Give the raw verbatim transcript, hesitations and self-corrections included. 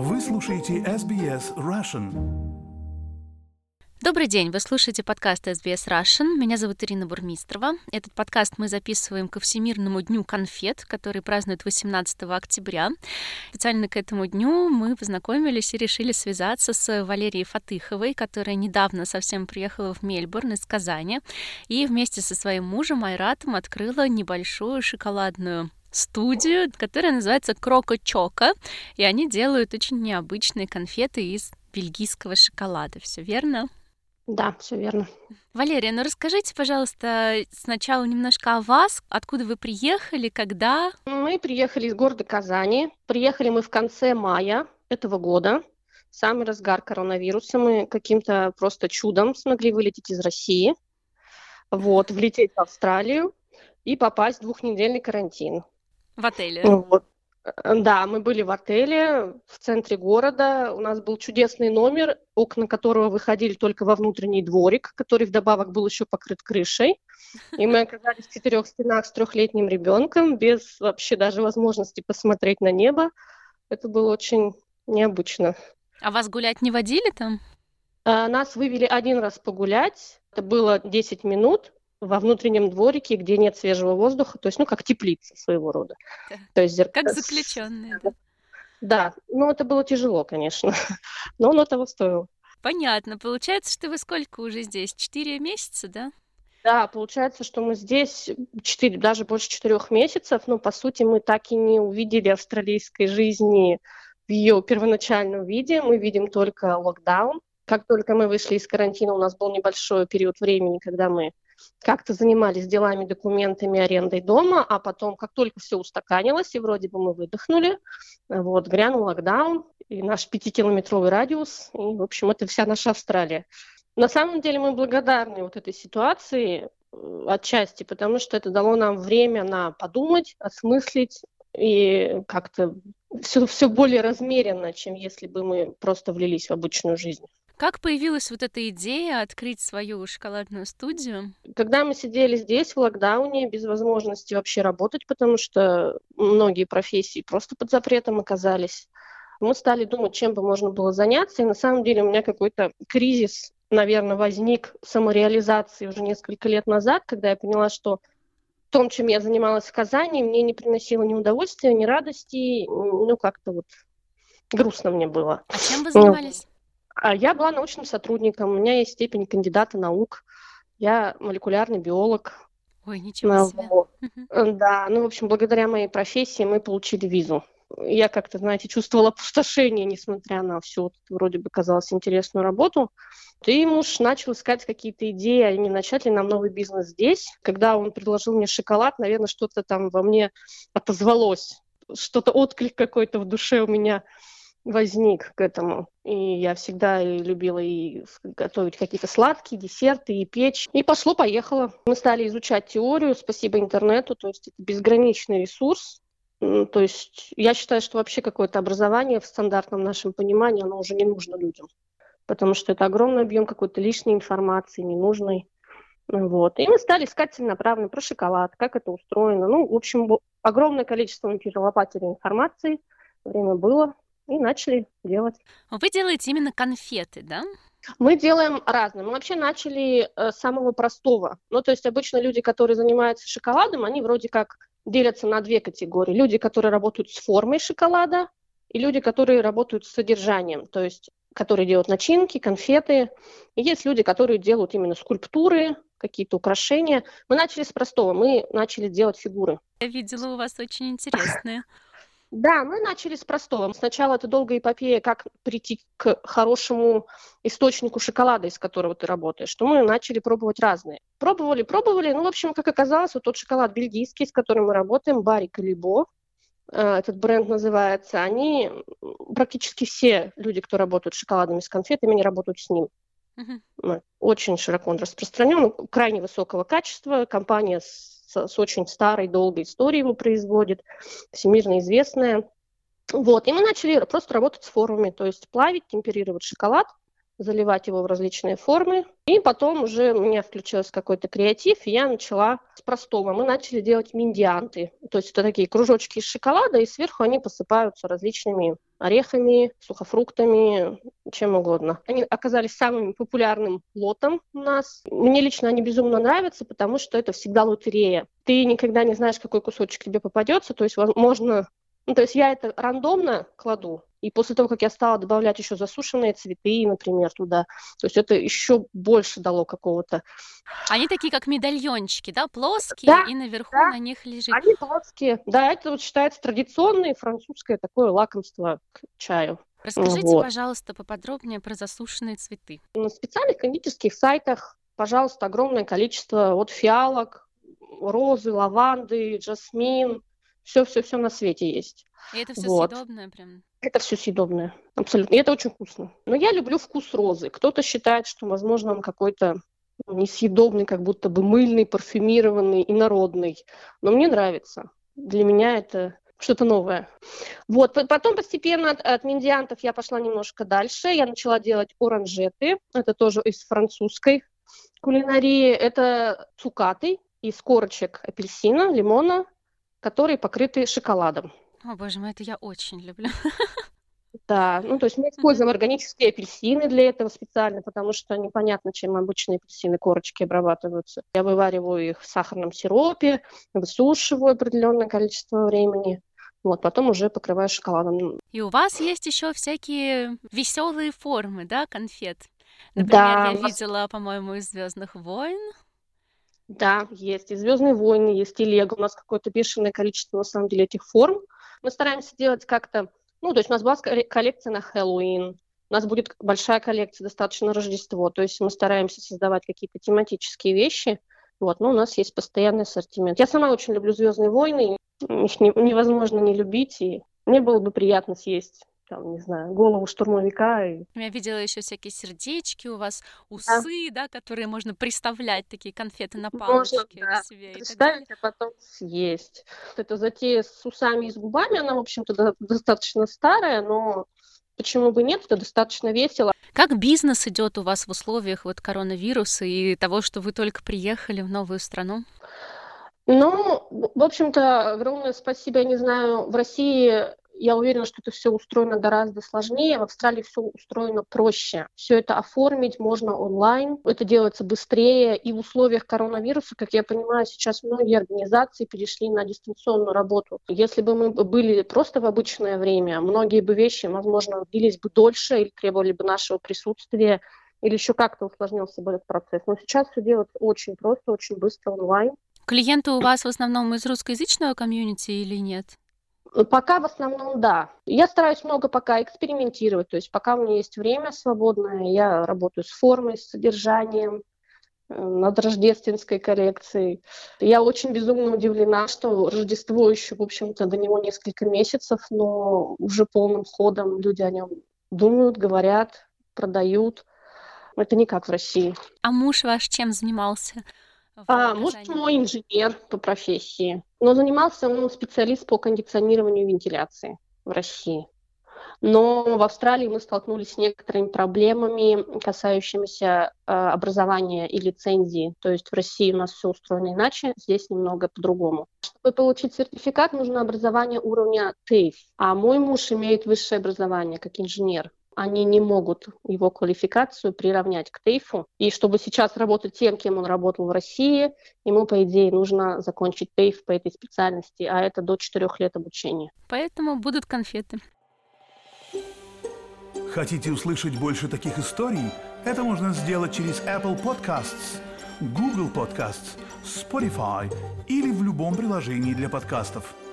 Вы слушаете эс би эс Russian. Добрый день, вы слушаете подкаст эс би эс Russian. Меня зовут Ирина Бурмистрова. Этот подкаст мы записываем ко Всемирному дню конфет, который празднуют восемнадцатого октября. Специально к этому дню мы познакомились и решили связаться с Валерией Фатыховой, которая недавно совсем приехала в Мельбурн из Казани и вместе со своим мужем Айратом открыла небольшую шоколадную студию, которая называется Кроко Чоко, и они делают очень необычные конфеты из бельгийского шоколада. Все верно? Да, все верно. Валерия, ну расскажите, пожалуйста, сначала немножко о вас, откуда вы приехали, когда? Мы приехали из города Казани. Приехали мы в конце мая этого года. Самый разгар коронавируса. Мы каким-то просто чудом смогли вылететь из России, вот, влететь в Австралию и попасть в двухнедельный карантин. В отеле? Вот. Да, мы были в отеле в центре города. У нас был чудесный номер, окна которого выходили только во внутренний дворик, который вдобавок был еще покрыт крышей. И мы оказались в четырех стенах с трехлетним ребенком, без вообще даже возможности посмотреть на небо. Это было очень необычно. А вас гулять не водили там? А, нас вывели один раз погулять. Это было десять минут. Во внутреннем дворике, где нет свежего воздуха, то есть, ну, как теплица своего рода. Да. То есть, зер... Как заключенные, да? Да, ну, это было тяжело, конечно, но оно того стоило. Понятно. Получается, что вы сколько уже здесь? Четыре месяца, да? Да, получается, что мы здесь четыре, даже больше четырех месяцев, но, по сути, мы так и не увидели австралийской жизни в ее первоначальном виде. Мы видим только локдаун. Как только мы вышли из карантина, у нас был небольшой период времени, когда мы как-то занимались делами, документами, арендой дома, а потом, как только все устаканилось, и вроде бы мы выдохнули, вот, грянул локдаун, и наш пятикилометровый радиус, и, в общем, это вся наша Австралия. На самом деле мы благодарны вот этой ситуации отчасти, потому что это дало нам время на подумать, осмыслить, и как-то все, все более размеренно, чем если бы мы просто влились в обычную жизнь. Как появилась вот эта идея открыть свою шоколадную студию? Когда мы сидели здесь в локдауне, без возможности вообще работать, потому что многие профессии просто под запретом оказались, мы стали думать, чем бы можно было заняться. И на самом деле у меня какой-то кризис, наверное, возник самореализации уже несколько лет назад, когда я поняла, что в том, чем я занималась в Казани, мне не приносило ни удовольствия, ни радости, ну как-то вот грустно мне было. А чем вы занимались? Я была научным сотрудником, у меня есть степень кандидата наук, я молекулярный биолог. Ой, ничего себе. Да, ну, в общем, благодаря моей профессии мы получили визу. Я как-то, знаете, чувствовала опустошение, несмотря на всю вот, вроде бы казалось интересную работу. И муж начал искать какие-то идеи, а не начать ли нам новый бизнес здесь. Когда он предложил мне шоколад, наверное, что-то там во мне отозвалось, что-то отклик какой-то в душе у меня возник к этому. И я всегда любила и готовить какие-то сладкие десерты, и печь. И пошло-поехало. Мы стали изучать теорию, спасибо интернету, то есть это безграничный ресурс. То есть я считаю, что вообще какое-то образование в стандартном нашем понимании, оно уже не нужно людям. Потому что это огромный объем какой-то лишней информации, ненужной. Вот. И мы стали искать целенаправленно про шоколад, как это устроено. Ну, в общем, огромное количество мы перелопатили информации. Время было. И начали делать. Вы делаете именно конфеты, да? Мы делаем разное. Мы вообще начали э, с самого простого. Ну, то есть обычно люди, которые занимаются шоколадом, они вроде как делятся на две категории. Люди, которые работают с формой шоколада, и люди, которые работают с содержанием, то есть которые делают начинки, конфеты. И есть люди, которые делают именно скульптуры, какие-то украшения. Мы начали с простого. Мы начали делать фигуры. Я видела у вас очень интересные. Да, мы начали с простого. Сначала это долгая эпопея, как прийти к хорошему источнику шоколада, из которого ты работаешь, что мы начали пробовать разные. Пробовали, пробовали, ну, в общем, как оказалось, вот тот шоколад бельгийский, с которым мы работаем, Барик и Либо, этот бренд называется, они, практически все люди, кто работают с шоколадами, с конфетами, они работают с ним. Uh-huh. Очень широко он распространен, крайне высокого качества, компания с с очень старой, долгой историей его производит, всемирно известная. Вот. И мы начали просто работать с формами, то есть плавить, темперировать шоколад, заливать его в различные формы. И потом уже у меня включился какой-то креатив, и я начала с простого. Мы начали делать миндианты, то есть это такие кружочки из шоколада, и сверху они посыпаются различными орехами, сухофруктами, чем угодно. Они оказались самым популярным лотом у нас. Мне лично они безумно нравятся, потому что это всегда лотерея. Ты никогда не знаешь, какой кусочек тебе попадется, то есть возможно... Ну, то есть я это рандомно кладу, и после того, как я стала добавлять еще засушенные цветы, например, туда, то есть это еще больше дало какого-то... Они такие, как медальончики, да, плоские, Да, и наверху да, на них лежит. они плоские. Да, это вот считается традиционное французское такое лакомство к чаю. Расскажите, Вот. пожалуйста, поподробнее про засушенные цветы. На специальных кондитерских сайтах, пожалуйста, огромное количество вот фиалок, розы, лаванды, жасмин, все-все-все на свете есть. И это все Вот. съедобное прям? Это все съедобное, абсолютно. И это очень вкусно. Но я люблю вкус розы. Кто-то считает, что, возможно, он какой-то несъедобный, как будто бы мыльный, парфюмированный, инородный. Но мне нравится. Для меня это что-то новое. Вот. Потом постепенно от, от миндиантов я пошла немножко дальше. Я начала делать оранжеты. Это тоже из французской кулинарии. Это цукаты из корочек апельсина, лимона, которые покрыты шоколадом. О, боже мой, это я очень люблю. Да, ну то есть мы используем органические апельсины для этого специально, потому что непонятно, чем обычные апельсины корочки обрабатываются. Я вывариваю их в сахарном сиропе, высушиваю определенное количество времени, вот, потом уже покрываю шоколадом. И у вас есть еще всякие веселые формы, да, конфет? Например, Да, я у нас- видела, по-моему, из «Звездных войн». Да, есть и «Звездные войны», есть и «Лего». У нас какое-то бешеное количество, на самом деле, этих форм. Мы стараемся делать как-то... Ну, то есть у нас была скорее коллекция на Хэллоуин, у нас будет большая коллекция достаточно на Рождество. То есть мы стараемся создавать какие-то тематические вещи. Вот, но у нас есть постоянный ассортимент. Я сама очень люблю «Звездные войны». Их не- невозможно не любить. И мне было бы приятно съесть, там, не знаю, голову штурмовика. И... Я видела еще всякие сердечки, у вас Да. усы, да, которые можно приставлять, такие конфеты на Можно, палочке да, к себе и так далее. представить, а потом съесть. Вот эта затея с усами и с губами, она, в общем-то, до- достаточно старая, но почему бы нет, это достаточно весело. Как бизнес идет у вас в условиях вот коронавируса и того, что вы только приехали в новую страну? Ну, в в общем-то, огромное спасибо, я не знаю, в России, я уверена, что это все устроено гораздо сложнее, в Австралии все устроено проще. Все это оформить можно онлайн, это делается быстрее, и в условиях коронавируса, как я понимаю, сейчас многие организации перешли на дистанционную работу. Если бы мы были просто в обычное время, многие бы вещи, возможно, длились бы дольше или требовали бы нашего присутствия, или еще как-то усложнился бы этот процесс. Но сейчас все делается очень просто, очень быстро онлайн. Клиенты у вас в основном из русскоязычного комьюнити или нет? Пока в основном да. Я стараюсь много пока экспериментировать, то есть пока у меня есть время свободное, я работаю с формой, с содержанием, э, над рождественской коллекцией. Я очень безумно удивлена, что Рождество еще, в общем-то, до него несколько месяцев, но уже полным ходом люди о нем думают, говорят, продают. Это не как в России. А муж ваш чем занимался в А, муж Казани? мой инженер по профессии, но занимался он специалист по кондиционированию и вентиляции в России. Но в Австралии мы столкнулись с некоторыми проблемами, касающимися э, образования и лицензии. То есть в России у нас все устроено иначе, здесь немного по-другому. Чтобы получить сертификат, нужно образование уровня тейф. А мой муж имеет высшее образование как инженер. Они не могут его квалификацию приравнять к тейфу. И чтобы сейчас работать тем, кем он работал в России, ему, по идее, нужно закончить тейф по этой специальности, а это до четырех лет обучения. Поэтому будут конфеты. Хотите услышать больше таких историй? Это можно сделать через Apple Podcasts, Google Podcasts, Spotify или в любом приложении для подкастов.